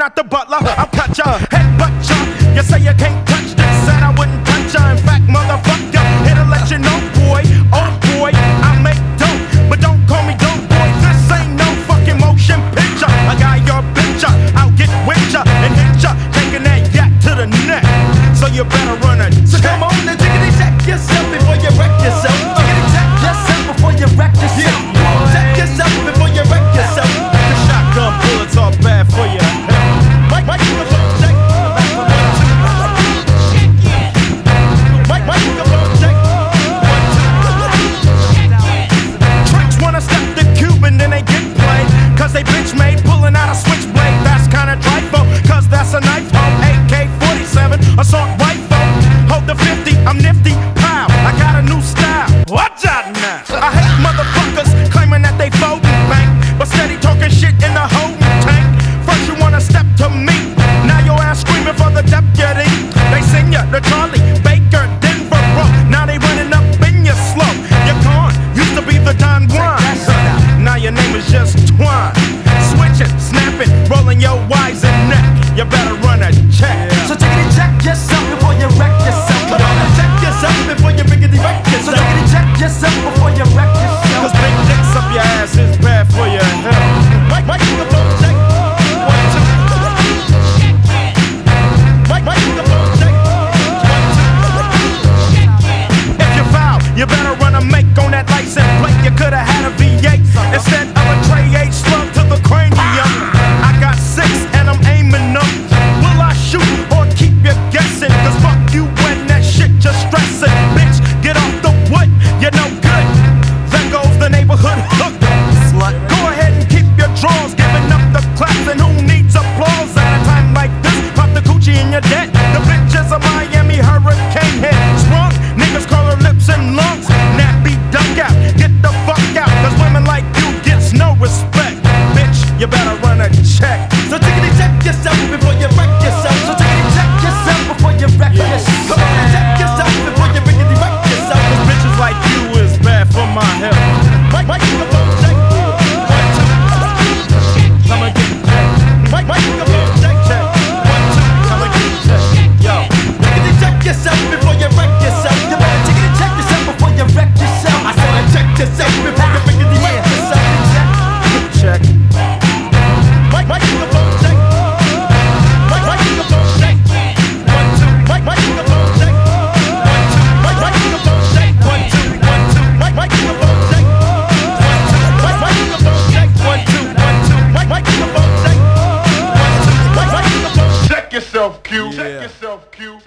not the butler. I'll cut ya, headbutt ya. You say you can't touch this, said I wouldn't touch ya. In fact, motherfucker, here to let you know, boy, oh boy, I make dope, but don't call me dope boy. This ain't no fucking motion picture. I got your picture, I'll get with ya and hit ya, taking that yak to the neck. So you better run it. So come on and jiggity check yourself before you wreck yourself. Jiggity check yourself before you wreck yourself. Check yourself before you wreck yourself. The shotgun bullets are bad for you. Mike, you go check. Mike, you go check. Tricks wanna step the Cuban, then they get played. Cause they bitch made pulling out a switchblade. That's kinda trifle, cause that's a knife. AK-47, assault rifle. Hold the 50, I'm nifty, pow. I got a new style. Watch out now. I hate motherfuckers claiming that they folding bank, but steady talking shit in the holding tank. First you wanna step to me, now your ass screaming for the deputy. They sing ya, the Charlie Baker, Denver Rock. Now they running up in your slow. Your con used to be the Don Juan. Now your name is just Twine. Switching, snapping, rolling your wise and neck. You better run a check. So jiggity check yourself before you wreck yourself. Come on and check yourself before you riggedy wreck yourself. So jiggity check yourself before you wreck yourself. Cause big dicks up your ass is bad for your health. Mike, you go check. 1, 2. Mike, you go check. 1, 2. If you foul, you better run a make on that license plate. You could've had a V8 instead of a Trey 8 slug to the cranium. I got 6 and I'm aiming them. Will I shoot or keep you guessing? Cause fuck you when that shit just stressing. Bitch, get off the wood, you're no good. There goes the neighborhood hook. Slut. Go ahead and keep your drawers, giving up the claps. And who needs applause at a time like this? Pop the coochie in your debt. The bitches of Miami hurricane head. Sprung, niggas call her lips and lungs. Nappy duck out, get the fuck out. Cause women like you gets no respect. Bitch, you better run a check. So jiggity check yourself before you wreck yourself. So jiggity check yourself before you wreck yourself. Come on and check yourself before you riggedy wreck yourself. Cause bitches like you is bad for my health. Mike, you go check. 1, 2. Come and get checked. Mike, you go check. 1, 2. Come and get checked. Yo. Jiggity check yourself before you wreck yourself. You better jiggity check yourself before you wreck yourself. I said check yourself before you riggedy wreck yourself. Check. Mike, you go check. Mike, you go check. 1, 2. Mike, you go check. 1, 2. Mike, you go check. 1, 2. 1, 2. Mike, you go check. 1, 2. Mike, you go check. 1, 2. 1, 2. Mike, you go check. 1, 2. Mike, you go check. Check yourself, Q. Check yourself, Q.